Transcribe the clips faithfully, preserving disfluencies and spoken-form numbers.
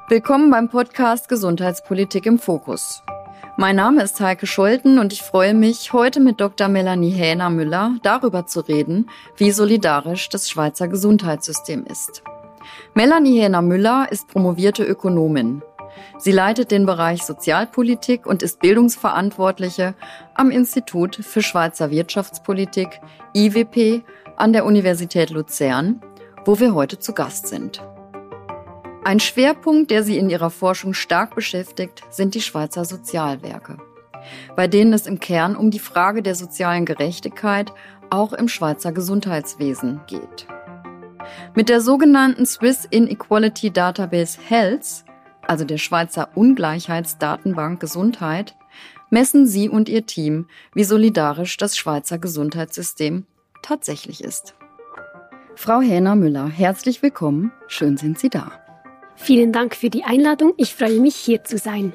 Willkommen beim Podcast Gesundheitspolitik im Fokus. Mein Name ist Heike Scholten und ich freue mich, heute mit Doktor Melanie Häner-Müller darüber zu reden, wie solidarisch das Schweizer Gesundheitssystem ist. Melanie Häner-Müller ist promovierte Ökonomin. Sie leitet den Bereich Sozialpolitik und ist Bildungsverantwortliche am Institut für Schweizer Wirtschaftspolitik, I W P, an der Universität Luzern, wo wir heute zu Gast sind. Ein Schwerpunkt, der sie in ihrer Forschung stark beschäftigt, sind die Schweizer Sozialwerke, bei denen es im Kern um die Frage der sozialen Gerechtigkeit auch im Schweizer Gesundheitswesen geht. Mit der sogenannten Swiss Inequality Database Health, also der Schweizer Ungleichheitsdatenbank Gesundheit, messen sie und ihr Team, wie solidarisch das Schweizer Gesundheitssystem tatsächlich ist. Frau Häner-Müller, herzlich willkommen. Schön sind Sie da. Vielen Dank für die Einladung. Ich freue mich, hier zu sein.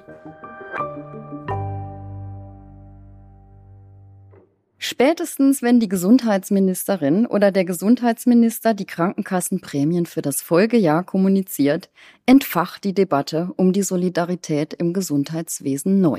Spätestens, wenn die Gesundheitsministerin oder der Gesundheitsminister die Krankenkassenprämien für das Folgejahr kommuniziert, entfacht die Debatte um die Solidarität im Gesundheitswesen neu.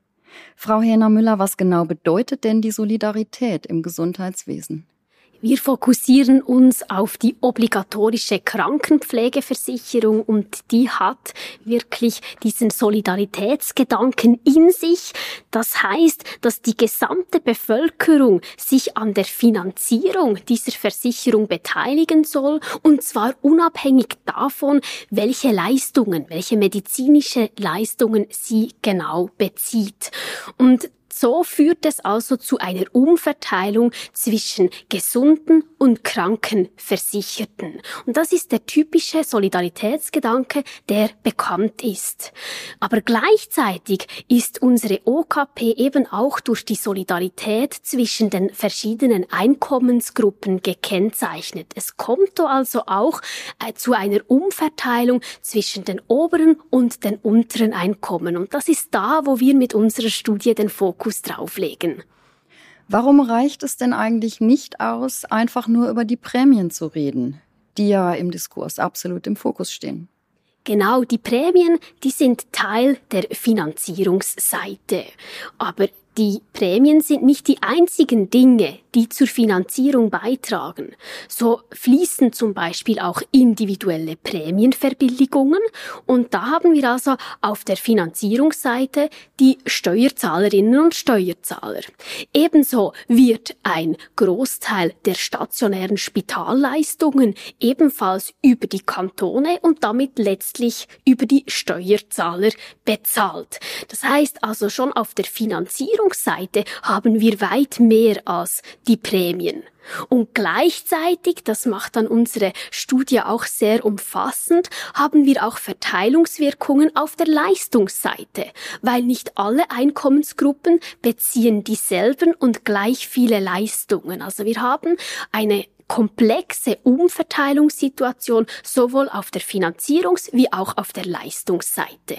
Frau Häner-Müller, was genau bedeutet denn die Solidarität im Gesundheitswesen? Wir fokussieren uns auf die obligatorische Krankenpflegeversicherung und die hat wirklich diesen Solidaritätsgedanken in sich. Das heißt, dass die gesamte Bevölkerung sich an der Finanzierung dieser Versicherung beteiligen soll und zwar unabhängig davon, welche Leistungen, welche medizinische Leistungen sie genau bezieht. Und so führt es also zu einer Umverteilung zwischen gesunden und kranken Versicherten. Und das ist der typische Solidaritätsgedanke, der bekannt ist. Aber gleichzeitig ist unsere O K P eben auch durch die Solidarität zwischen den verschiedenen Einkommensgruppen gekennzeichnet. Es kommt also auch äh, zu einer Umverteilung zwischen den oberen und den unteren Einkommen. Und das ist da, wo wir mit unserer Studie den Fokus drauflegen. Warum reicht es denn eigentlich nicht aus, einfach nur über die Prämien zu reden, die ja im Diskurs absolut im Fokus stehen? Genau, die Prämien, die sind Teil der Finanzierungsseite. Aber die Prämien sind nicht die einzigen Dinge, die zur Finanzierung beitragen. So fließen zum Beispiel auch individuelle Prämienverbilligungen und da haben wir also auf der Finanzierungsseite die Steuerzahlerinnen und Steuerzahler. Ebenso wird ein Großteil der stationären Spitalleistungen ebenfalls über die Kantone und damit letztlich über die Steuerzahler bezahlt. Das heißt also schon auf der Finanzierungsseite haben wir weit mehr als die Prämien. Und gleichzeitig, das macht dann unsere Studie auch sehr umfassend, haben wir auch Verteilungswirkungen auf der Leistungsseite, weil nicht alle Einkommensgruppen beziehen dieselben und gleich viele Leistungen. Also wir haben eine komplexe Umverteilungssituation sowohl auf der Finanzierungs- wie auch auf der Leistungsseite.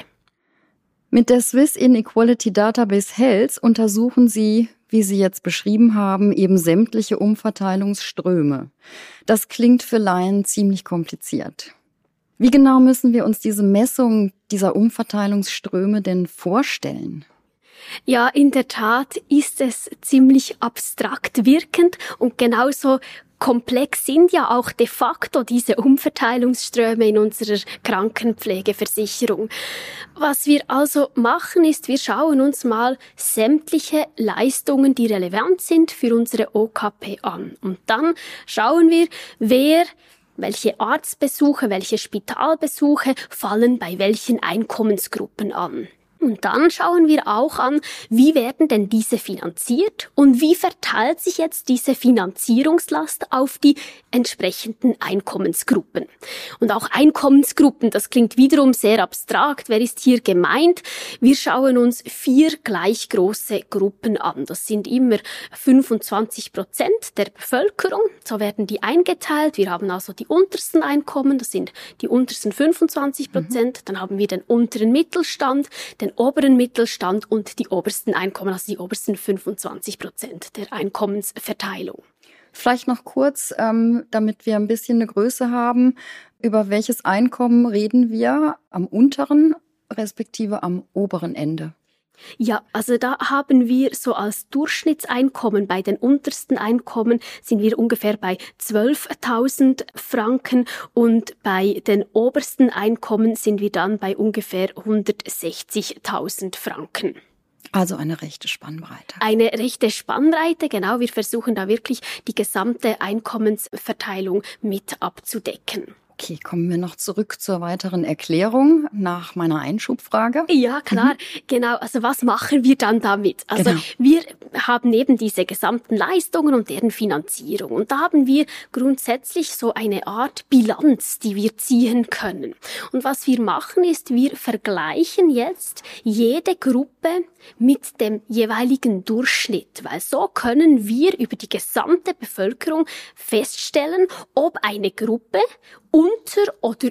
Mit der Swiss Inequality Database Health untersuchen Sie, wie Sie jetzt beschrieben haben, eben sämtliche Umverteilungsströme. Das klingt für Laien ziemlich kompliziert. Wie genau müssen wir uns diese Messung dieser Umverteilungsströme denn vorstellen? Ja, in der Tat ist es ziemlich abstrakt wirkend und genauso komplex sind ja auch de facto diese Umverteilungsströme in unserer Krankenpflegeversicherung. Was wir also machen, ist, wir schauen uns mal sämtliche Leistungen, die relevant sind für unsere O K P an. Und dann schauen wir, wer welche Arztbesuche, welche Spitalbesuche fallen bei welchen Einkommensgruppen an. Und dann schauen wir auch an, wie werden denn diese finanziert und wie verteilt sich jetzt diese Finanzierungslast auf die entsprechenden Einkommensgruppen. Und auch Einkommensgruppen, das klingt wiederum sehr abstrakt. Wer ist hier gemeint? Wir schauen uns vier gleich große Gruppen an. Das sind immer fünfundzwanzig Prozent der Bevölkerung. So werden die eingeteilt. Wir haben also die untersten Einkommen, das sind die untersten fünfundzwanzig Prozent. Mhm. Dann haben wir den unteren Mittelstand, den oberen Mittelstand und die obersten Einkommen, also die obersten fünfundzwanzig Prozent der Einkommensverteilung. Vielleicht noch kurz, ähm, damit wir ein bisschen eine Größe haben. Über welches Einkommen reden wir am unteren respektive am oberen Ende? Ja, also da haben wir so als Durchschnittseinkommen, bei den untersten Einkommen sind wir ungefähr bei zwölftausend Franken und bei den obersten Einkommen sind wir dann bei ungefähr hundertsechzigtausend Franken. Also eine rechte Spannbreite. Eine rechte Spannbreite, genau. Wir versuchen da wirklich die gesamte Einkommensverteilung mit abzudecken. Okay, kommen wir noch zurück zur weiteren Erklärung nach meiner Einschubfrage. Ja, klar, mhm. genau. Also was machen wir dann damit? Also genau. wir haben eben diese gesamten Leistungen und deren Finanzierung. Und da haben wir grundsätzlich so eine Art Bilanz, die wir ziehen können. Und was wir machen ist, wir vergleichen jetzt jede Gruppe mit dem jeweiligen Durchschnitt. Weil so können wir über die gesamte Bevölkerung feststellen, ob eine Gruppe unter- oder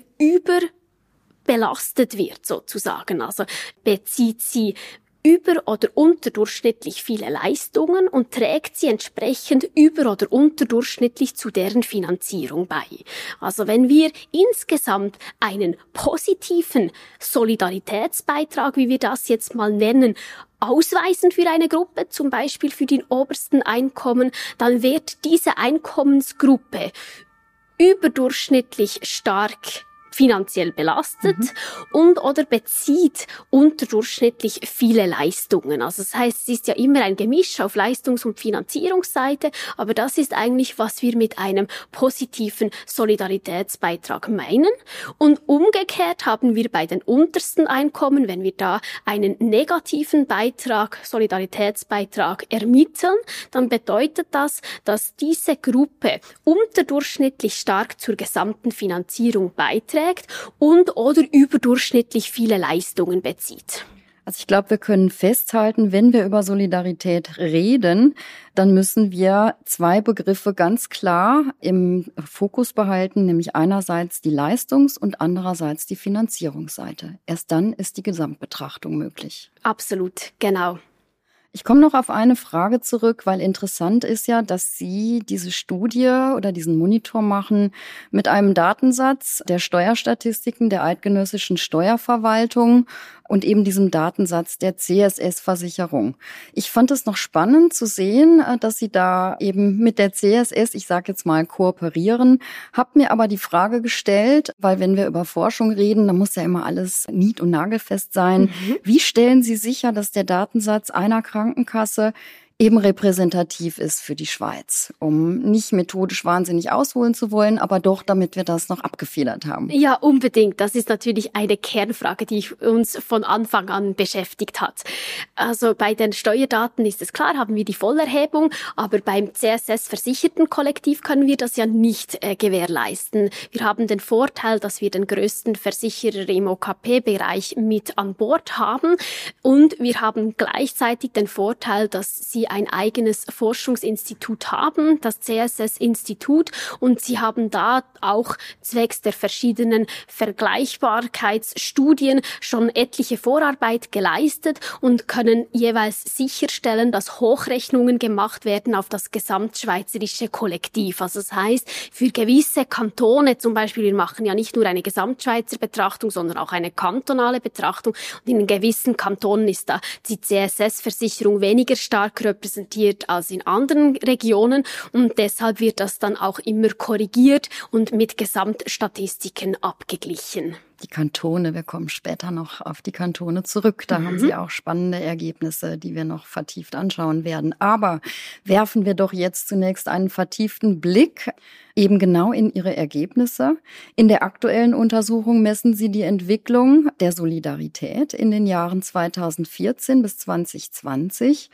überbelastet wird, sozusagen. Also bezieht sie über- oder unterdurchschnittlich viele Leistungen und trägt sie entsprechend über- oder unterdurchschnittlich zu deren Finanzierung bei. Also wenn wir insgesamt einen positiven Solidaritätsbeitrag, wie wir das jetzt mal nennen, ausweisen für eine Gruppe, zum Beispiel für die obersten Einkommen, dann wird diese Einkommensgruppe überdurchschnittlich stark finanziell belastet mhm. und oder bezieht unterdurchschnittlich viele Leistungen. Also das heißt, es ist ja immer ein Gemisch auf Leistungs- und Finanzierungsseite, aber das ist eigentlich, was wir mit einem positiven Solidaritätsbeitrag meinen. Und umgekehrt haben wir bei den untersten Einkommen, wenn wir da einen negativen Beitrag, Solidaritätsbeitrag ermitteln, dann bedeutet das, dass diese Gruppe unterdurchschnittlich stark zur gesamten Finanzierung beiträgt und oder überdurchschnittlich viele Leistungen bezieht. Also ich glaube, wir können festhalten, wenn wir über Solidarität reden, dann müssen wir zwei Begriffe ganz klar im Fokus behalten, nämlich einerseits die Leistungs- und andererseits die Finanzierungsseite. Erst dann ist die Gesamtbetrachtung möglich. Absolut, genau. Ich komme noch auf eine Frage zurück, weil interessant ist ja, dass Sie diese Studie oder diesen Monitor machen mit einem Datensatz der Steuerstatistiken der eidgenössischen Steuerverwaltung und eben diesem Datensatz der C S S-Versicherung. Ich fand es noch spannend zu sehen, dass Sie da eben mit der C S S, ich sage jetzt mal, kooperieren. Hab mir aber die Frage gestellt, weil wenn wir über Forschung reden, dann muss ja immer alles nied- und nagelfest sein. Mhm. Wie stellen Sie sicher, dass der Datensatz einer Krankenkasse eben repräsentativ ist für die Schweiz, um nicht methodisch wahnsinnig ausholen zu wollen, aber doch, damit wir das noch abgefedert haben? Ja, unbedingt. Das ist natürlich eine Kernfrage, die uns von Anfang an beschäftigt hat. Also bei den Steuerdaten ist es klar, haben wir die Vollerhebung, aber beim C S S-Versicherten-Kollektiv können wir das ja nicht äh, gewährleisten. Wir haben den Vorteil, dass wir den größten Versicherer im O K P-Bereich mit an Bord haben und wir haben gleichzeitig den Vorteil, dass sie ein eigenes Forschungsinstitut haben, das C S S-Institut, und sie haben da auch zwecks der verschiedenen Vergleichbarkeitsstudien schon etliche Vorarbeit geleistet und können jeweils sicherstellen, dass Hochrechnungen gemacht werden auf das gesamtschweizerische Kollektiv. Also das heißt, für gewisse Kantone zum Beispiel, wir machen ja nicht nur eine Gesamtschweizer Betrachtung, sondern auch eine kantonale Betrachtung, und in gewissen Kantonen ist da die C S S-Versicherung weniger stark repräsentiert als in anderen Regionen und deshalb wird das dann auch immer korrigiert und mit Gesamtstatistiken abgeglichen. Die Kantone, wir kommen später noch auf die Kantone zurück. Da mhm. haben Sie auch spannende Ergebnisse, die wir noch vertieft anschauen werden. Aber werfen wir doch jetzt zunächst einen vertieften Blick eben genau in Ihre Ergebnisse. In der aktuellen Untersuchung messen Sie die Entwicklung der Solidarität in den Jahren zweitausendvierzehn bis zweitausendzwanzig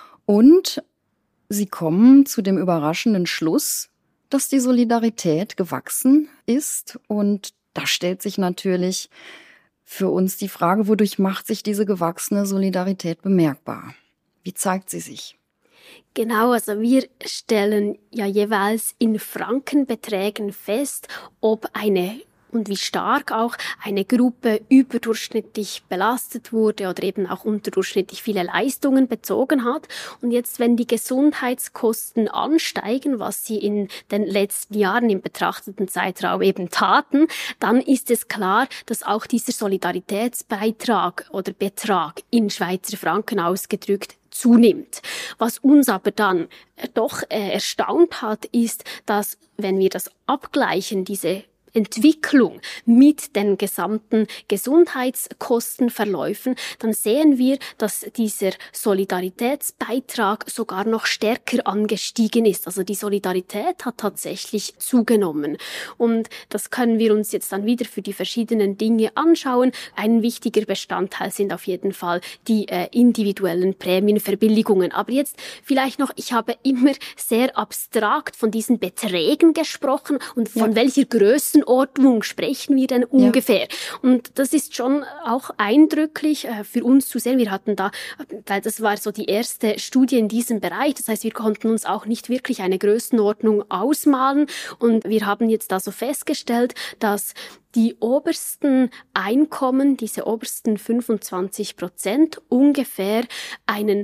und Sie kommen zu dem überraschenden Schluss, dass die Solidarität gewachsen ist. Und da stellt sich natürlich für uns die Frage, wodurch macht sich diese gewachsene Solidarität bemerkbar? Wie zeigt sie sich? Genau, also wir stellen ja jeweils in Frankenbeträgen fest, ob eine und wie stark auch eine Gruppe überdurchschnittlich belastet wurde oder eben auch unterdurchschnittlich viele Leistungen bezogen hat. Und jetzt, wenn die Gesundheitskosten ansteigen, was sie in den letzten Jahren im betrachteten Zeitraum eben taten, dann ist es klar, dass auch dieser Solidaritätsbeitrag oder Betrag in Schweizer Franken ausgedrückt zunimmt. Was uns aber dann doch äh, erstaunt hat, ist, dass, wenn wir das abgleichen, diese Entwicklung mit den gesamten Gesundheitskostenverläufen, dann sehen wir, dass dieser Solidaritätsbeitrag sogar noch stärker angestiegen ist. Also die Solidarität hat tatsächlich zugenommen. Und das können wir uns jetzt dann wieder für die verschiedenen Dinge anschauen. Ein wichtiger Bestandteil sind auf jeden Fall die äh, individuellen Prämienverbilligungen. Aber jetzt vielleicht noch, ich habe immer sehr abstrakt von diesen Beträgen gesprochen und von ja. welcher Größe Ordnung sprechen wir denn ungefähr? Ja. Und das ist schon auch eindrücklich äh, für uns zu sehen. Wir hatten da, weil das war so die erste Studie in diesem Bereich, das heißt, wir konnten uns auch nicht wirklich eine Größenordnung ausmalen und wir haben jetzt also festgestellt, dass die obersten Einkommen, diese obersten fünfundzwanzig Prozent ungefähr einen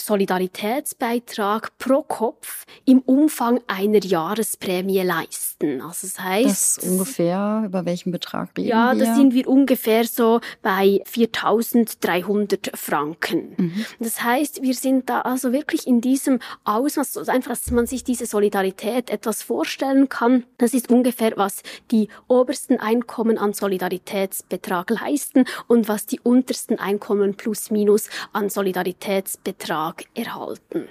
Solidaritätsbeitrag pro Kopf im Umfang einer Jahresprämie leisten. Also das heißt, das ungefähr, über welchen Betrag reden ja, wir? Ja, da sind wir ungefähr so bei viertausenddreihundert Franken. Mhm. Das heißt, wir sind da also wirklich in diesem Ausmaß, also einfach, dass man sich diese Solidarität etwas vorstellen kann. Das ist ungefähr, was die obersten Einkommen an Solidaritätsbetrag leisten und was die untersten Einkommen plus minus an Solidaritätsbetrag erhalten.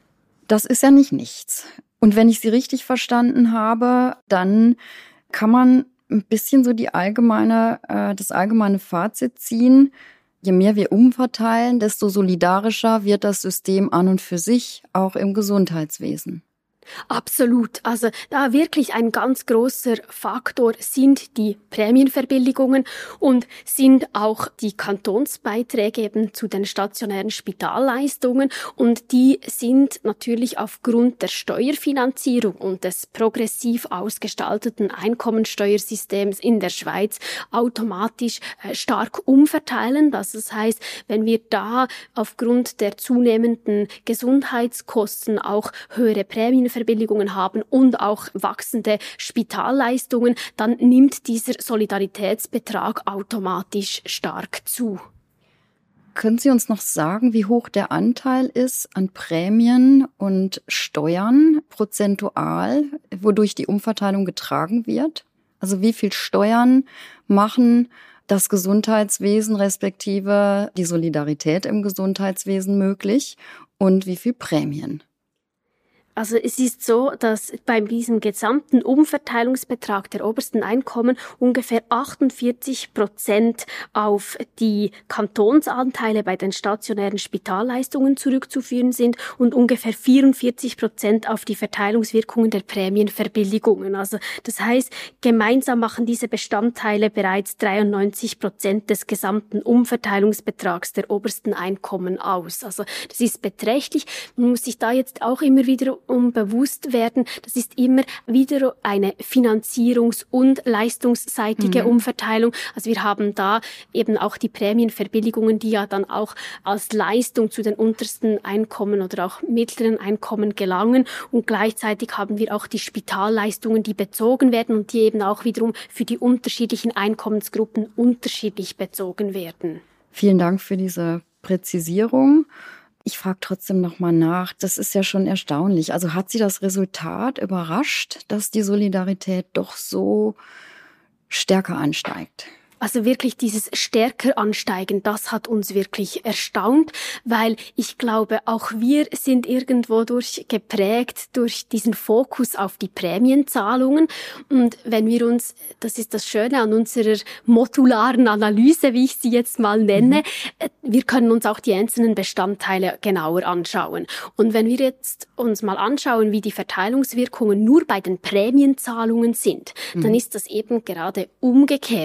Das ist ja nicht nichts. Und wenn ich Sie richtig verstanden habe, dann kann man ein bisschen so die allgemeine, äh, das allgemeine Fazit ziehen. Je mehr wir umverteilen, desto solidarischer wird das System an und für sich, auch im Gesundheitswesen. Absolut. Also da wirklich ein ganz großer Faktor sind die Prämienverbilligungen und sind auch die Kantonsbeiträge eben zu den stationären Spitalleistungen. Und die sind natürlich aufgrund der Steuerfinanzierung und des progressiv ausgestalteten Einkommensteuersystems in der Schweiz automatisch äh, stark umverteilend. Also das heißt, wenn wir da aufgrund der zunehmenden Gesundheitskosten auch höhere Prämienverbilligungen Verbilligungen haben und auch wachsende Spitalleistungen, dann nimmt dieser Solidaritätsbetrag automatisch stark zu. Können Sie uns noch sagen, wie hoch der Anteil ist an Prämien und Steuern prozentual, wodurch die Umverteilung getragen wird? Also wie viel Steuern machen das Gesundheitswesen respektive die Solidarität im Gesundheitswesen möglich und wie viel Prämien? Also es ist so, dass bei diesem gesamten Umverteilungsbetrag der obersten Einkommen ungefähr achtundvierzig Prozent auf die Kantonsanteile bei den stationären Spitalleistungen zurückzuführen sind und ungefähr vierundvierzig Prozent auf die Verteilungswirkungen der Prämienverbilligungen. Also das heißt, gemeinsam machen diese Bestandteile bereits dreiundneunzig Prozent des gesamten Umverteilungsbetrags der obersten Einkommen aus. Also das ist beträchtlich. Man muss sich da jetzt auch immer wieder um bewusst werden, das ist immer wieder eine finanzierungs- und leistungsseitige mhm. Umverteilung. Also wir haben da eben auch die Prämienverbilligungen, die ja dann auch als Leistung zu den untersten Einkommen oder auch mittleren Einkommen gelangen. Und gleichzeitig haben wir auch die Spitalleistungen, die bezogen werden und die eben auch wiederum für die unterschiedlichen Einkommensgruppen unterschiedlich bezogen werden. Vielen Dank für diese Präzisierung. Ich frage trotzdem noch mal nach. Das ist ja schon erstaunlich. Also hat Sie das Resultat überrascht, dass die Solidarität doch so stärker ansteigt? Also wirklich dieses stärker Ansteigen, das hat uns wirklich erstaunt, weil ich glaube, auch wir sind irgendwo durch geprägt durch diesen Fokus auf die Prämienzahlungen. Und wenn wir uns, das ist das Schöne an unserer modularen Analyse, wie ich sie jetzt mal nenne, mhm. wir können uns auch die einzelnen Bestandteile genauer anschauen. Und wenn wir jetzt uns mal anschauen, wie die Verteilungswirkungen nur bei den Prämienzahlungen sind, mhm. dann ist das eben gerade umgekehrt. Das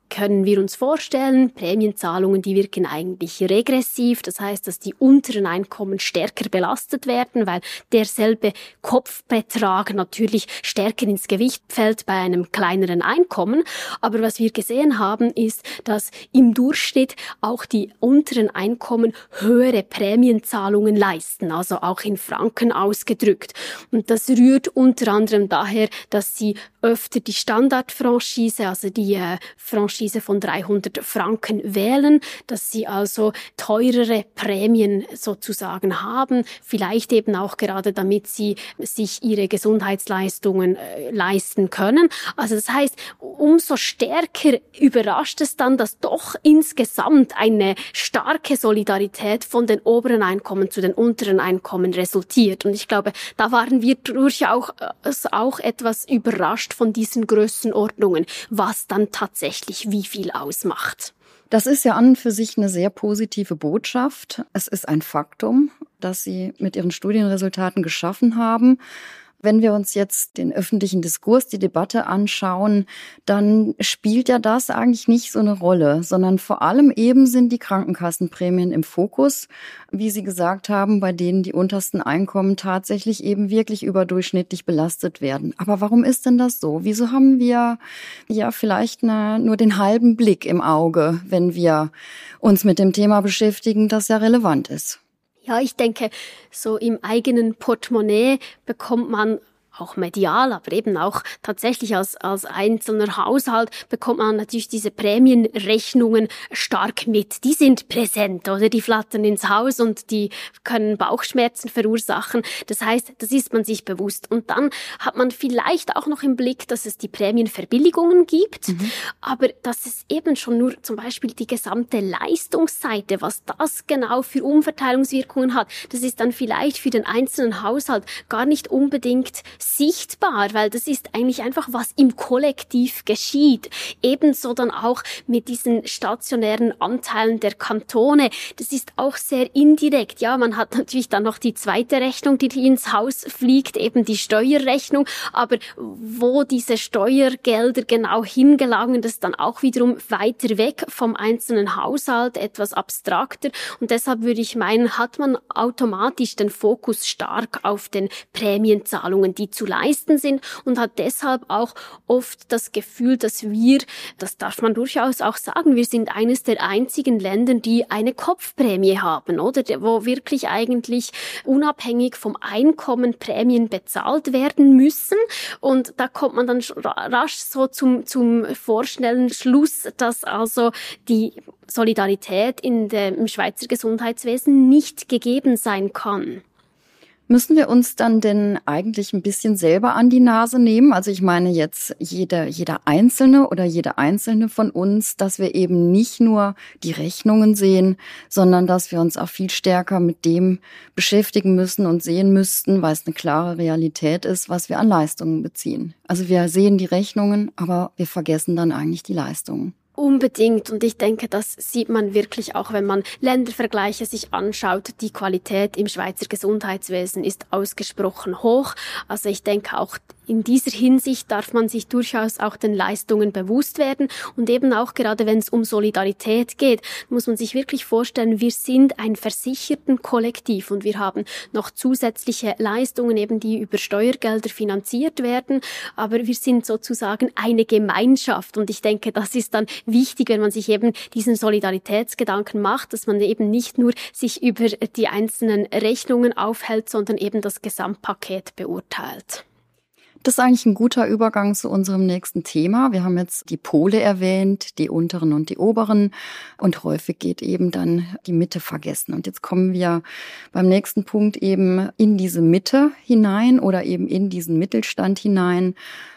können wir uns vorstellen, Prämienzahlungen, die wirken eigentlich regressiv. Das heißt, dass die unteren Einkommen stärker belastet werden, weil derselbe Kopfbetrag natürlich stärker ins Gewicht fällt bei einem kleineren Einkommen. Aber was wir gesehen haben, ist, dass im Durchschnitt auch die unteren Einkommen höhere Prämienzahlungen leisten, also auch in Franken ausgedrückt. Und das rührt unter anderem daher, dass sie öfter die Standardfranchise, also die äh, Franchise von dreihundert Franken wählen, dass sie also teurere Prämien sozusagen haben, vielleicht eben auch gerade damit sie sich ihre Gesundheitsleistungen äh, leisten können. Also das heißt, umso stärker überrascht es dann, dass doch insgesamt eine starke Solidarität von den oberen Einkommen zu den unteren Einkommen resultiert. Und ich glaube, da waren wir durchaus auch etwas überrascht von diesen Größenordnungen, was dann tatsächlich wie viel ausmacht. Das ist ja an und für sich eine sehr positive Botschaft. Es ist ein Faktum, das Sie mit Ihren Studienresultaten geschaffen haben. Wenn wir uns jetzt den öffentlichen Diskurs, die Debatte anschauen, dann spielt ja das eigentlich nicht so eine Rolle, sondern vor allem eben sind die Krankenkassenprämien im Fokus, wie Sie gesagt haben, bei denen die untersten Einkommen tatsächlich eben wirklich überdurchschnittlich belastet werden. Aber warum ist denn das so? Wieso haben wir ja vielleicht eine, nur den halben Blick im Auge, wenn wir uns mit dem Thema beschäftigen, das ja relevant ist? Ja, ich denke, so im eigenen Portemonnaie bekommt man auch medial, aber eben auch tatsächlich als, als einzelner Haushalt bekommt man natürlich diese Prämienrechnungen stark mit. Die sind präsent, oder? Die flattern ins Haus und die können Bauchschmerzen verursachen. Das heißt, das ist man sich bewusst. Und dann hat man vielleicht auch noch im Blick, dass es die Prämienverbilligungen gibt, mhm. aber dass es eben schon nur zum Beispiel die gesamte Leistungsseite, was das genau für Umverteilungswirkungen hat, das ist dann vielleicht für den einzelnen Haushalt gar nicht unbedingt sichtbar, weil das ist eigentlich einfach, was im Kollektiv geschieht. Ebenso dann auch mit diesen stationären Anteilen der Kantone. Das ist auch sehr indirekt. Ja, man hat natürlich dann noch die zweite Rechnung, die ins Haus fliegt, eben die Steuerrechnung. Aber wo diese Steuergelder genau hingelangen, das ist dann auch wiederum weiter weg vom einzelnen Haushalt, etwas abstrakter. Und deshalb würde ich meinen, hat man automatisch den Fokus stark auf den Prämienzahlungen, die zu leisten sind und hat deshalb auch oft das Gefühl, dass wir, das darf man durchaus auch sagen, wir sind eines der einzigen Länder, die eine Kopfprämie haben, oder? Wo wirklich eigentlich unabhängig vom Einkommen Prämien bezahlt werden müssen. Und da kommt man dann rasch so zum, zum vorschnellen Schluss, dass also die Solidarität in dem, im Schweizer Gesundheitswesen nicht gegeben sein kann. Müssen wir uns dann denn eigentlich ein bisschen selber an die Nase nehmen? Also ich meine jetzt jeder, jeder Einzelne oder jede Einzelne von uns, dass wir eben nicht nur die Rechnungen sehen, sondern dass wir uns auch viel stärker mit dem beschäftigen müssen und sehen müssten, weil es eine klare Realität ist, was wir an Leistungen beziehen. Also wir sehen die Rechnungen, aber wir vergessen dann eigentlich die Leistungen. Unbedingt. Und ich denke, das sieht man wirklich auch, wenn man Ländervergleiche sich anschaut. Die Qualität im Schweizer Gesundheitswesen ist ausgesprochen hoch. Also ich denke auch, in dieser Hinsicht darf man sich durchaus auch den Leistungen bewusst werden. Und eben auch gerade, wenn es um Solidarität geht, muss man sich wirklich vorstellen, wir sind ein versicherten Kollektiv und wir haben noch zusätzliche Leistungen, eben die über Steuergelder finanziert werden. Aber wir sind sozusagen eine Gemeinschaft. Und ich denke, das ist dann wichtig, wenn man sich eben diesen Solidaritätsgedanken macht, dass man eben nicht nur sich über die einzelnen Rechnungen aufhält, sondern eben das Gesamtpaket beurteilt. Das ist eigentlich ein guter Übergang zu unserem nächsten Thema. Wir haben jetzt die Pole erwähnt, die unteren und die oberen. Und häufig geht eben dann die Mitte vergessen. Und jetzt kommen wir beim nächsten Punkt eben in diese Mitte hinein oder eben in diesen Mittelstand hinein.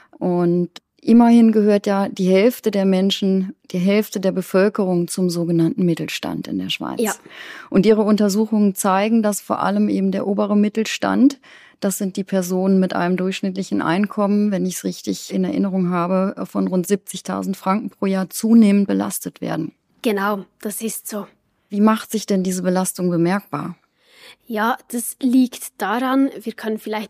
Und immerhin gehört ja die Hälfte der Menschen, die Hälfte der Bevölkerung zum sogenannten Mittelstand in der Schweiz. Ja. Und ihre Untersuchungen zeigen, dass vor allem eben der obere Mittelstand, das sind die Personen mit einem durchschnittlichen Einkommen, wenn ich es richtig in Erinnerung habe, von rund siebzigtausend Franken pro Jahr zunehmend belastet werden. Genau, das ist so. Wie macht sich denn diese Belastung bemerkbar? Ja, das liegt daran, wir können vielleicht auch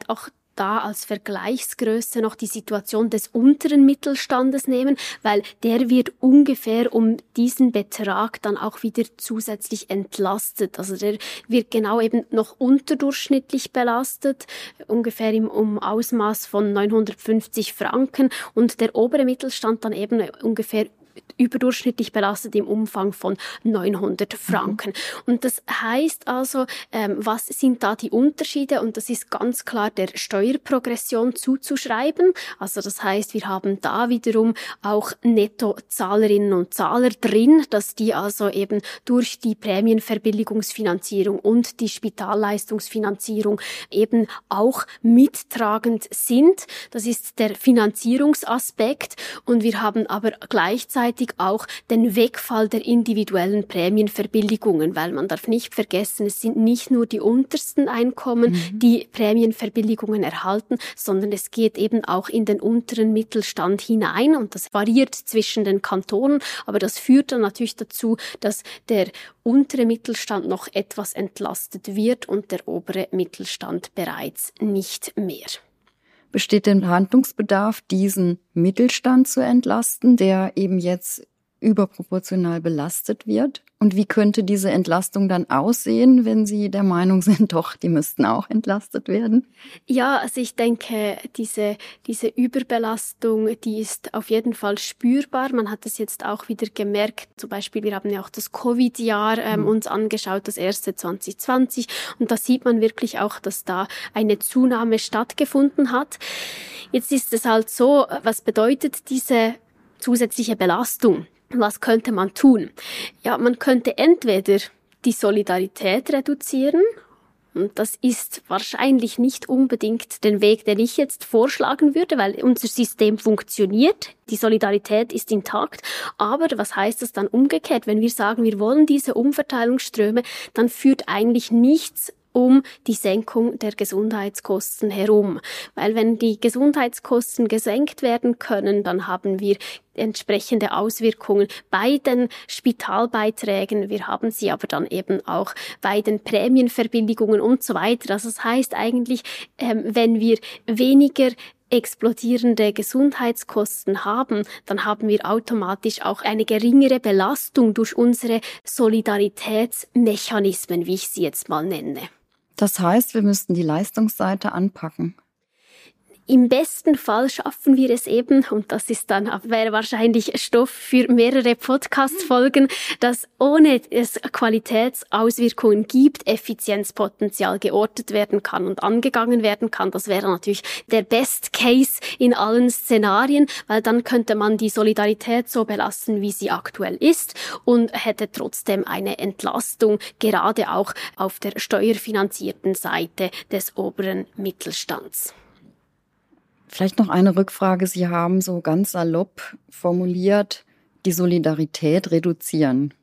da als Vergleichsgröße noch die Situation des unteren Mittelstandes nehmen, weil der wird ungefähr um diesen Betrag dann auch wieder zusätzlich entlastet. Also der wird genau eben noch unterdurchschnittlich belastet, ungefähr im um Ausmaß von neunhundertfünfzig Franken und der obere Mittelstand dann eben ungefähr überdurchschnittlich belastet im Umfang von neunhundert Franken. Mhm. Und das heißt also, ähm, was sind da die Unterschiede? Und das ist ganz klar der Steuerprogression zuzuschreiben. Also das heißt, wir haben da wiederum auch Nettozahlerinnen und Zahler drin, dass die also eben durch die Prämienverbilligungsfinanzierung und die Spitalleistungsfinanzierung eben auch mittragend sind. Das ist der Finanzierungsaspekt. Und wir haben aber gleichzeitig auch den Wegfall der individuellen Prämienverbilligungen, weil man darf nicht vergessen, es sind nicht nur die untersten Einkommen, mhm. die Prämienverbilligungen erhalten, sondern es geht eben auch in den unteren Mittelstand hinein und das variiert zwischen den Kantonen, aber das führt dann natürlich dazu, dass der untere Mittelstand noch etwas entlastet wird und der obere Mittelstand bereits nicht mehr. Besteht denn Handlungsbedarf, diesen Mittelstand zu entlasten, der eben jetzt überproportional belastet wird? Und wie könnte diese Entlastung dann aussehen, wenn Sie der Meinung sind, doch, die müssten auch entlastet werden? Ja, also ich denke, diese, diese Überbelastung, die ist auf jeden Fall spürbar. Man hat es jetzt auch wieder gemerkt. Zum Beispiel, wir haben ja auch das Covid-Jahr ähm, mhm. uns angeschaut, das erste zwanzig zwanzig. Und da sieht man wirklich auch, dass da eine Zunahme stattgefunden hat. Jetzt ist es halt so, was bedeutet diese zusätzliche Belastung? Was könnte man tun? Ja, man könnte entweder die Solidarität reduzieren, und das ist wahrscheinlich nicht unbedingt den Weg, den ich jetzt vorschlagen würde, weil unser System funktioniert, die Solidarität ist intakt, aber was heißt das dann umgekehrt? Wenn wir sagen, wir wollen diese Umverteilungsströme, dann führt eigentlich nichts um die Senkung der Gesundheitskosten herum. Weil wenn die Gesundheitskosten gesenkt werden können, dann haben wir entsprechende Auswirkungen bei den Spitalbeiträgen. Wir haben sie aber dann eben auch bei den Prämienverbilligungen und so weiter. Also das heißt eigentlich, ähm, wenn wir weniger explodierende Gesundheitskosten haben, dann haben wir automatisch auch eine geringere Belastung durch unsere Solidaritätsmechanismen, wie ich sie jetzt mal nenne. Das heißt, wir müssten die Leistungsseite anpacken. Im besten Fall schaffen wir es eben, und das ist dann, wäre wahrscheinlich Stoff für mehrere Podcast-Folgen, dass ohne es Qualitätsauswirkungen gibt, Effizienzpotenzial geortet werden kann und angegangen werden kann. Das wäre natürlich der Best Case in allen Szenarien, weil dann könnte man die Solidarität so belassen, wie sie aktuell ist und hätte trotzdem eine Entlastung, gerade auch auf der steuerfinanzierten Seite des oberen Mittelstands. Vielleicht noch eine Rückfrage. Sie haben so ganz salopp formuliert, die Solidarität reduzieren.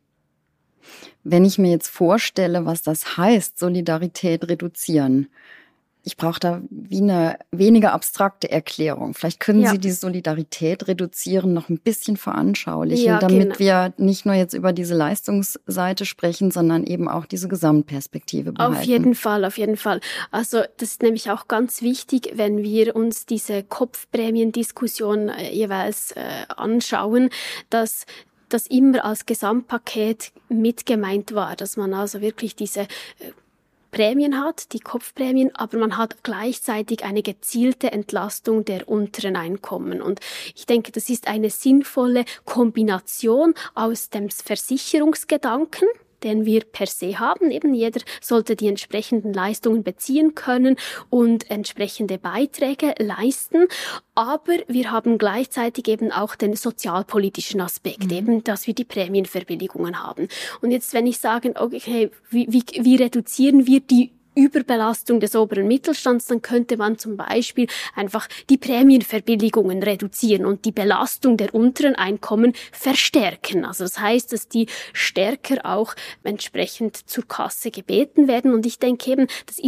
Wenn ich mir jetzt vorstelle, was das heißt, Solidarität reduzieren, ich brauche da wie eine weniger abstrakte Erklärung. Vielleicht können ja. Sie die Solidarität reduzieren noch ein bisschen veranschaulichen, ja, damit genau. wir nicht nur jetzt über diese Leistungsseite sprechen, sondern eben auch diese Gesamtperspektive behalten. Auf jeden Fall, auf jeden Fall. Also das ist nämlich auch ganz wichtig, wenn wir uns diese Kopfprämiendiskussion äh, jeweils äh, anschauen, dass das immer als Gesamtpaket mit gemeint war, dass man also wirklich diese äh, Prämien hat, die Kopfprämien, aber man hat gleichzeitig eine gezielte Entlastung der unteren Einkommen. Und ich denke, das ist eine sinnvolle Kombination aus dem Versicherungsgedanken, den wir per se haben. Eben jeder sollte die entsprechenden Leistungen beziehen können und entsprechende Beiträge leisten. Aber wir haben gleichzeitig eben auch den sozialpolitischen Aspekt, mhm. eben, dass wir die Prämienverbilligungen haben. Und jetzt, wenn ich sage, okay, wie, wie, wie reduzieren wir die Überbelastung des oberen Mittelstands, dann könnte man zum Beispiel einfach die Prämienverbilligungen reduzieren und die Belastung der unteren Einkommen verstärken. Also das heißt, dass die stärker auch entsprechend zur Kasse gebeten werden. Und ich denke eben, das ist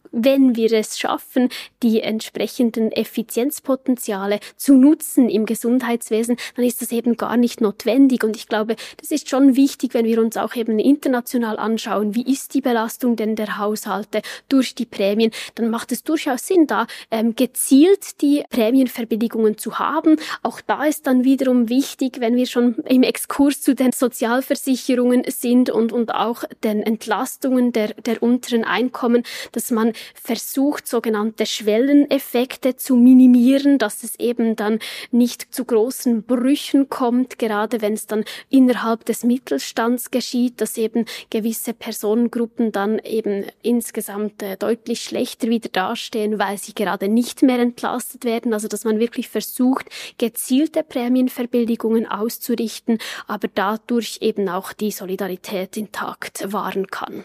wenn wir es schaffen, die entsprechenden Effizienzpotenziale zu nutzen im Gesundheitswesen, dann ist das eben gar nicht notwendig. Und ich glaube, das ist schon wichtig, wenn wir uns auch eben international anschauen, wie ist die Belastung denn der Haushalte durch die Prämien, dann macht es durchaus Sinn, da ähm, gezielt die Prämienverbilligungen zu haben. Auch da ist dann wiederum wichtig, wenn wir schon im Exkurs zu den Sozialversicherungen sind und, und auch den Entlastungen der, der unteren Einkommen, dass man versucht, sogenannte Schwelleneffekte zu minimieren, dass es eben dann nicht zu großen Brüchen kommt, gerade wenn es dann innerhalb des Mittelstands geschieht, dass eben gewisse Personengruppen dann eben insgesamt äh, deutlich schlechter wieder dastehen, weil sie gerade nicht mehr entlastet werden. Also dass man wirklich versucht, gezielte Prämienverbilligungen auszurichten, aber dadurch eben auch die Solidarität intakt wahren kann.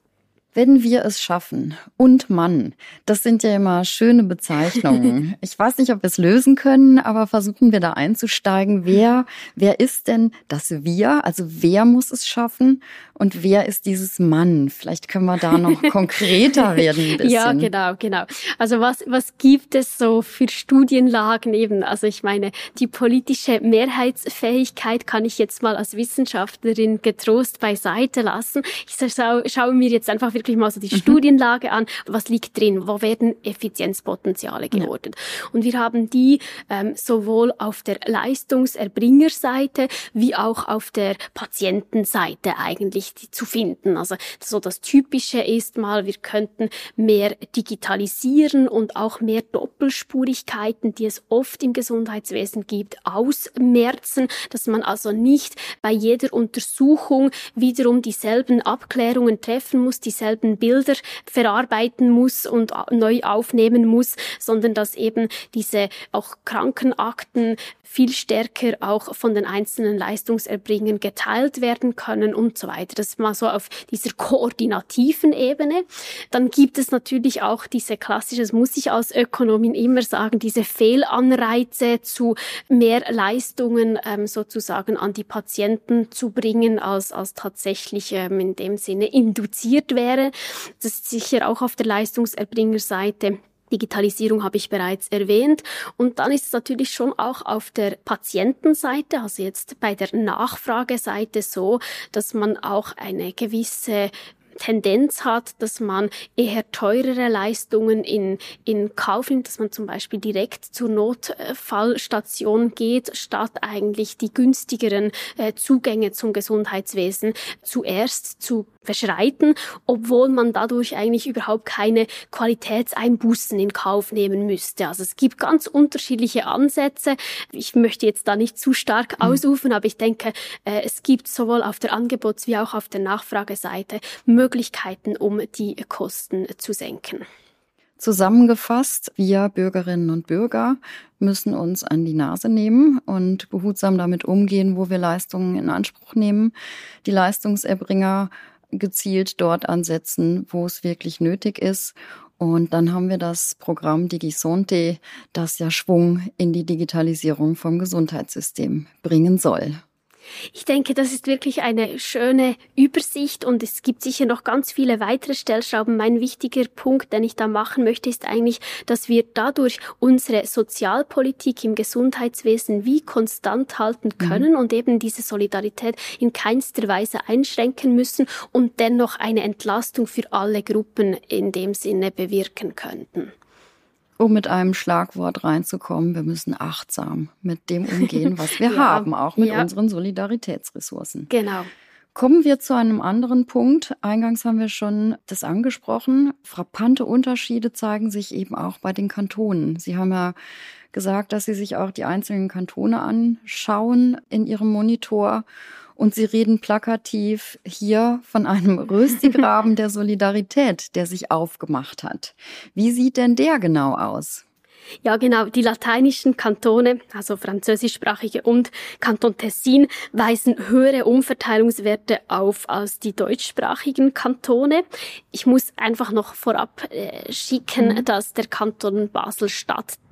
Wenn wir es schaffen und Mann, das sind ja immer schöne Bezeichnungen. Ich weiß nicht, ob wir es lösen können, aber versuchen wir da einzusteigen. Wer, wer ist denn das Wir? Also wer muss es schaffen und wer ist dieses Mann? Vielleicht können wir da noch konkreter werden ein bisschen. Ja, genau, genau. Also was, was gibt es so für Studienlagen eben? Also ich meine, die politische Mehrheitsfähigkeit kann ich jetzt mal als Wissenschaftlerin getrost beiseite lassen. Ich schaue, schaue mir jetzt einfach wirklich mal so die mhm. Studienlage an. Was liegt drin? Wo werden Effizienzpotenziale geortet? Ja. Und wir haben die ähm, sowohl auf der Leistungserbringerseite wie auch auf der Patientenseite eigentlich die zu finden. Also so das Typische ist mal, wir könnten mehr digitalisieren und auch mehr Doppelspurigkeiten, die es oft im Gesundheitswesen gibt, ausmerzen, dass man also nicht bei jeder Untersuchung wiederum dieselben Abklärungen treffen muss, dieselben Bilder verarbeiten muss und neu aufnehmen muss, sondern dass eben diese auch Krankenakten viel stärker auch von den einzelnen Leistungserbringern geteilt werden können und so weiter. Das ist mal so auf dieser koordinativen Ebene. Dann gibt es natürlich auch diese klassische, das muss ich als Ökonomin immer sagen, diese Fehlanreize zu mehr Leistungen ähm, sozusagen an die Patienten zu bringen, als, als tatsächlich ähm, in dem Sinne induziert wäre. Das ist sicher auch auf der Leistungserbringerseite. Digitalisierung habe ich bereits erwähnt. Und dann ist es natürlich schon auch auf der Patientenseite, also jetzt bei der Nachfrageseite so, dass man auch eine gewisse Tendenz hat, dass man eher teurere Leistungen in, in Kauf nimmt, dass man zum Beispiel direkt zur Notfallstation geht, statt eigentlich die günstigeren äh, Zugänge zum Gesundheitswesen zuerst zu beschreiten, obwohl man dadurch eigentlich überhaupt keine Qualitätseinbußen in Kauf nehmen müsste. Also es gibt ganz unterschiedliche Ansätze. Ich möchte jetzt da nicht zu stark mhm. ausufern, aber ich denke, äh, es gibt sowohl auf der Angebots- wie auch auf der Nachfrageseite Möglichkeiten, um die Kosten zu senken. Zusammengefasst, wir Bürgerinnen und Bürger müssen uns an die Nase nehmen und behutsam damit umgehen, wo wir Leistungen in Anspruch nehmen. Die Leistungserbringer gezielt dort ansetzen, wo es wirklich nötig ist. Und dann haben wir das Programm DigiSonte, das ja Schwung in die Digitalisierung vom Gesundheitssystem bringen soll. Ich denke, das ist wirklich eine schöne Übersicht und es gibt sicher noch ganz viele weitere Stellschrauben. Mein wichtiger Punkt, den ich da machen möchte, ist eigentlich, dass wir dadurch unsere Sozialpolitik im Gesundheitswesen wie konstant halten können mhm. und eben diese Solidarität in keinster Weise einschränken müssen und dennoch eine Entlastung für alle Gruppen in dem Sinne bewirken könnten. Um mit einem Schlagwort reinzukommen, wir müssen achtsam mit dem umgehen, was wir ja, haben, auch mit ja. unseren Solidaritätsressourcen. Genau. Kommen wir zu einem anderen Punkt. Eingangs haben wir schon das angesprochen. Frappante Unterschiede zeigen sich eben auch bei den Kantonen. Sie haben ja gesagt, dass Sie sich auch die einzelnen Kantone anschauen in Ihrem Monitor. Und Sie reden plakativ hier von einem Röstigraben der Solidarität, der sich aufgemacht hat. Wie sieht denn der genau aus? Ja, genau. Die lateinischen Kantone, also französischsprachige und Kanton Tessin, weisen höhere Umverteilungswerte auf als die deutschsprachigen Kantone. Ich muss einfach noch vorab äh, schicken, mhm. dass der Kanton Basel-Stadt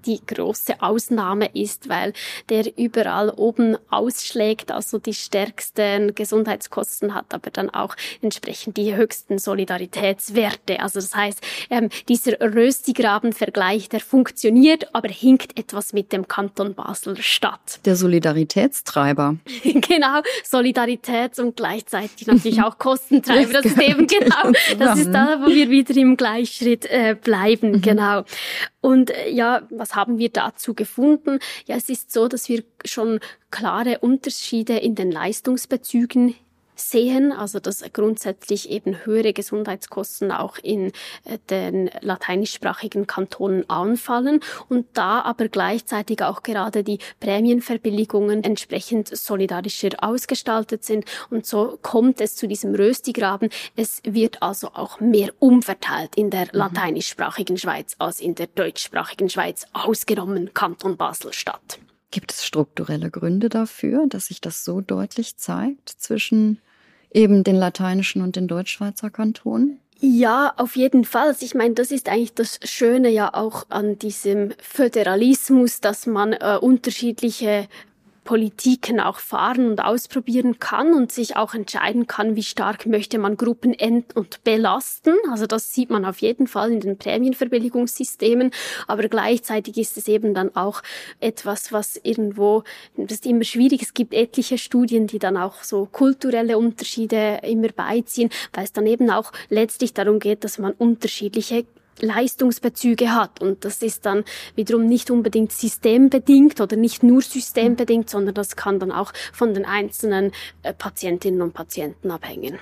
die große Ausnahme ist, weil der überall oben ausschlägt, also die stärksten Gesundheitskosten hat, aber dann auch entsprechend die höchsten Solidaritätswerte. Also das heißt, ähm, dieser Röstigraben-Vergleich, der funktioniert, aber hinkt etwas mit dem Kanton Basel-Stadt. Der Solidaritätstreiber. Genau, Solidarität und gleichzeitig natürlich auch Kostentreiber. Das ist eben genau, das ist da, wo wir wieder im Gleichschritt äh, bleiben, mhm. genau. Und äh, ja, was haben wir dazu gefunden? Ja, es ist so, dass wir schon klare Unterschiede in den Leistungsbezügen sehen, also dass grundsätzlich eben höhere Gesundheitskosten auch in den lateinischsprachigen Kantonen anfallen und da aber gleichzeitig auch gerade die Prämienverbilligungen entsprechend solidarischer ausgestaltet sind und so kommt es zu diesem Röstigraben. Es wird also auch mehr umverteilt in der lateinischsprachigen Schweiz als in der deutschsprachigen Schweiz, ausgenommen Kanton Basel-Stadt. Gibt es strukturelle Gründe dafür, dass sich das so deutlich zeigt zwischen eben den lateinischen und den Deutschschweizer Kantonen? Ja, auf jeden Fall. Also ich meine, das ist eigentlich das Schöne ja auch an diesem Föderalismus, dass man äh, unterschiedliche Politiken auch fahren und ausprobieren kann und sich auch entscheiden kann, wie stark möchte man Gruppen ent- und belasten. Also das sieht man auf jeden Fall in den Prämienverbilligungssystemen. Aber gleichzeitig ist es eben dann auch etwas, was irgendwo, das ist immer schwierig. Es gibt etliche Studien, die dann auch so kulturelle Unterschiede immer beiziehen, weil es dann eben auch letztlich darum geht, dass man unterschiedliche Leistungsbezüge hat und das ist dann wiederum nicht unbedingt systembedingt oder nicht nur systembedingt, sondern das kann dann auch von den einzelnen äh, Patientinnen und Patienten abhängen.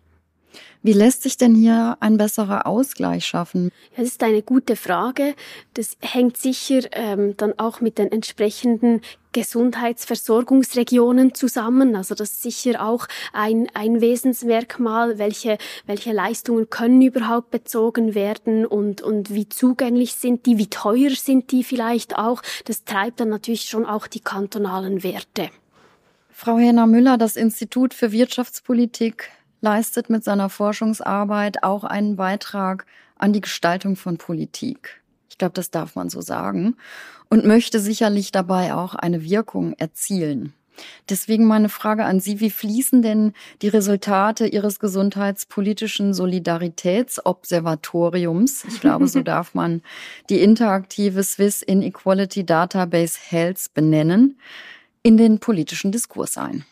Wie lässt sich denn hier ein besserer Ausgleich schaffen? Das ist eine gute Frage. Das hängt sicher ähm, dann auch mit den entsprechenden Gesundheitsversorgungsregionen zusammen. Also das ist sicher auch ein, ein Wesensmerkmal, welche, welche Leistungen können überhaupt bezogen werden und, und wie zugänglich sind die, wie teuer sind die vielleicht auch. Das treibt dann natürlich schon auch die kantonalen Werte. Frau Häner-Müller, das Institut für Wirtschaftspolitik leistet mit seiner Forschungsarbeit auch einen Beitrag an die Gestaltung von Politik. Ich glaube, das darf man so sagen. Und möchte sicherlich dabei auch eine Wirkung erzielen. Deswegen meine Frage an Sie, wie fließen denn die Resultate Ihres gesundheitspolitischen Solidaritätsobservatoriums, ich glaube, so darf man die interaktive Swiss Inequality Database Health benennen, in den politischen Diskurs ein?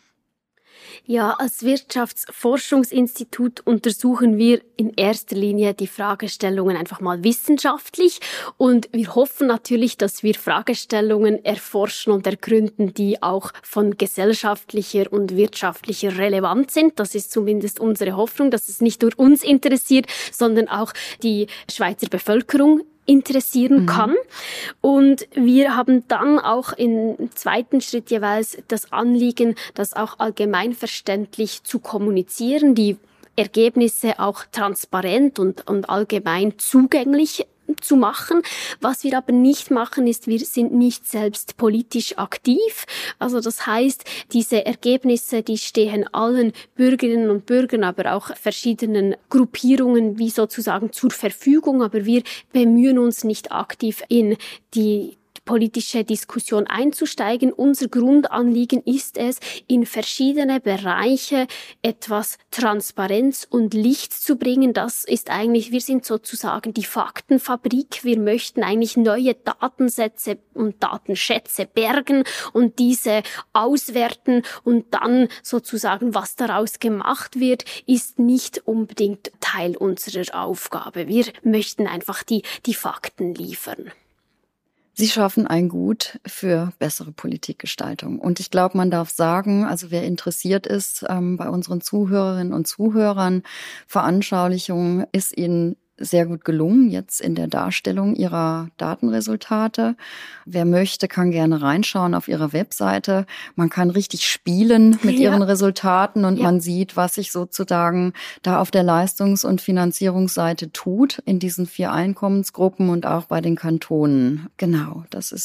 Ja, als Wirtschaftsforschungsinstitut untersuchen wir in erster Linie die Fragestellungen einfach mal wissenschaftlich und wir hoffen natürlich, dass wir Fragestellungen erforschen und ergründen, die auch von gesellschaftlicher und wirtschaftlicher Relevanz sind. Das ist zumindest unsere Hoffnung, dass es nicht nur uns interessiert, sondern auch die Schweizer Bevölkerung interessieren kann. Mhm. Und wir haben dann auch im zweiten Schritt jeweils das Anliegen, das auch allgemeinverständlich zu kommunizieren, die Ergebnisse auch transparent und, und allgemein zugänglich zu machen. Was wir aber nicht machen, ist, wir sind nicht selbst politisch aktiv. Also das heißt, diese Ergebnisse, die stehen allen Bürgerinnen und Bürgern, aber auch verschiedenen Gruppierungen wie sozusagen zur Verfügung. Aber wir bemühen uns nicht aktiv in die politische Diskussion einzusteigen. Unser Grundanliegen ist es, in verschiedene Bereiche etwas Transparenz und Licht zu bringen. Das ist eigentlich, wir sind sozusagen die Faktenfabrik. Wir möchten eigentlich neue Datensätze und Datenschätze bergen und diese auswerten und dann sozusagen, was daraus gemacht wird, ist nicht unbedingt Teil unserer Aufgabe. Wir möchten einfach die, die Fakten liefern. Sie schaffen ein Gut für bessere Politikgestaltung. Und ich glaube, man darf sagen, also wer interessiert ist, ähm, bei unseren Zuhörerinnen und Zuhörern, Veranschaulichung ist Ihnen sehr gut gelungen, jetzt in der Darstellung Ihrer Datenresultate. Wer möchte, kann gerne reinschauen auf Ihrer Webseite. Man kann richtig spielen mit ja. Ihren Resultaten und ja. man sieht, was sich sozusagen da auf der Leistungs- und Finanzierungsseite tut in diesen vier Einkommensgruppen und auch bei den Kantonen. Genau, das ist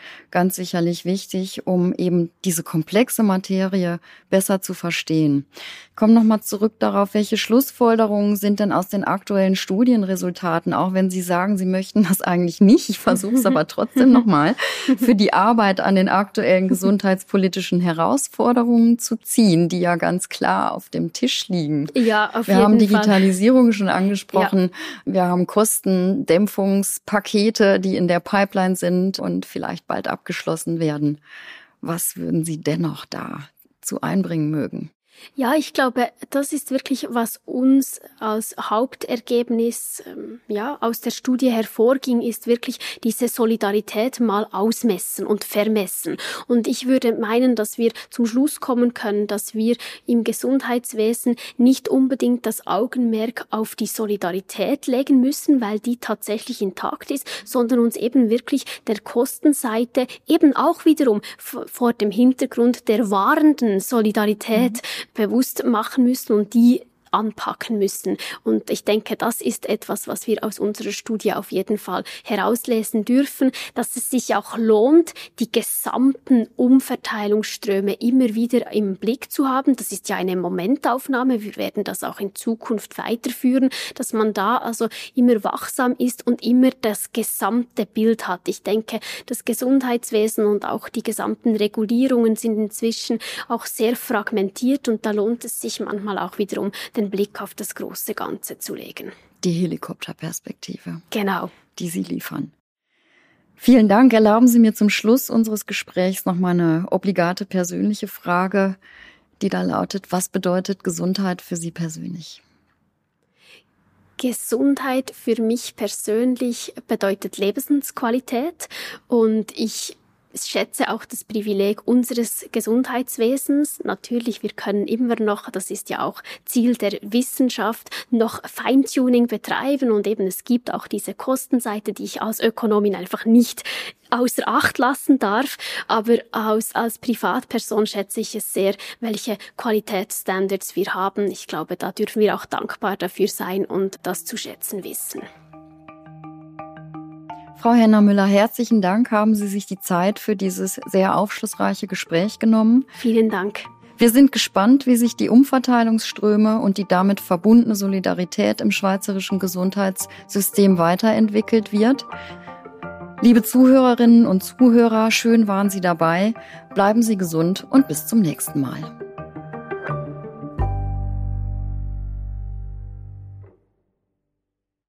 ganz sicherlich wichtig, um eben diese komplexe Materie besser zu verstehen. Ich komme nochmal zurück darauf, welche Schlussfolgerungen sind denn aus den aktuellen Studienresultaten, auch wenn Sie sagen, Sie möchten das eigentlich nicht, ich versuche es aber trotzdem nochmal, für die Arbeit an den aktuellen gesundheitspolitischen Herausforderungen zu ziehen, die ja ganz klar auf dem Tisch liegen. Ja, auf Wir jeden haben Fall. Digitalisierung schon angesprochen. Ja. Wir haben Kostendämpfungspakete, die in der Pipeline sind und vielleicht bald abgeschlossen werden. Was würden Sie dennoch dazu einbringen mögen? Ja, ich glaube, das ist wirklich, was uns als Hauptergebnis ähm, ja, aus der Studie hervorging, ist wirklich diese Solidarität mal ausmessen und vermessen. Und ich würde meinen, dass wir zum Schluss kommen können, dass wir im Gesundheitswesen nicht unbedingt das Augenmerk auf die Solidarität legen müssen, weil die tatsächlich intakt ist, sondern uns eben wirklich der Kostenseite eben auch wiederum v- vor dem Hintergrund der wahrenden Solidarität mhm. bewusst machen müssen und die anpacken müssen. Und ich denke, das ist etwas, was wir aus unserer Studie auf jeden Fall herauslesen dürfen, dass es sich auch lohnt, die gesamten Umverteilungsströme immer wieder im Blick zu haben. Das ist ja eine Momentaufnahme. Wir werden das auch in Zukunft weiterführen, dass man da also immer wachsam ist und immer das gesamte Bild hat. Ich denke, das Gesundheitswesen und auch die gesamten Regulierungen sind inzwischen auch sehr fragmentiert und da lohnt es sich manchmal auch wiederum, den Blick auf das große Ganze zu legen. Die Helikopterperspektive. Genau. Die Sie liefern. Vielen Dank. Erlauben Sie mir zum Schluss unseres Gesprächs noch mal eine obligate persönliche Frage, die da lautet: Was bedeutet Gesundheit für Sie persönlich? Gesundheit für mich persönlich bedeutet Lebensqualität und ich Ich schätze auch das Privileg unseres Gesundheitswesens. Natürlich, wir können immer noch, das ist ja auch Ziel der Wissenschaft, noch Feintuning betreiben und eben es gibt auch diese Kostenseite, die ich als Ökonomin einfach nicht außer Acht lassen darf. Aber als, als Privatperson schätze ich es sehr, welche Qualitätsstandards wir haben. Ich glaube, da dürfen wir auch dankbar dafür sein und das zu schätzen wissen. Frau Henner-Müller, herzlichen Dank. Haben Sie sich die Zeit für dieses sehr aufschlussreiche Gespräch genommen. Vielen Dank. Wir sind gespannt, wie sich die Umverteilungsströme und die damit verbundene Solidarität im schweizerischen Gesundheitssystem weiterentwickelt wird. Liebe Zuhörerinnen und Zuhörer, schön waren Sie dabei. Bleiben Sie gesund und bis zum nächsten Mal.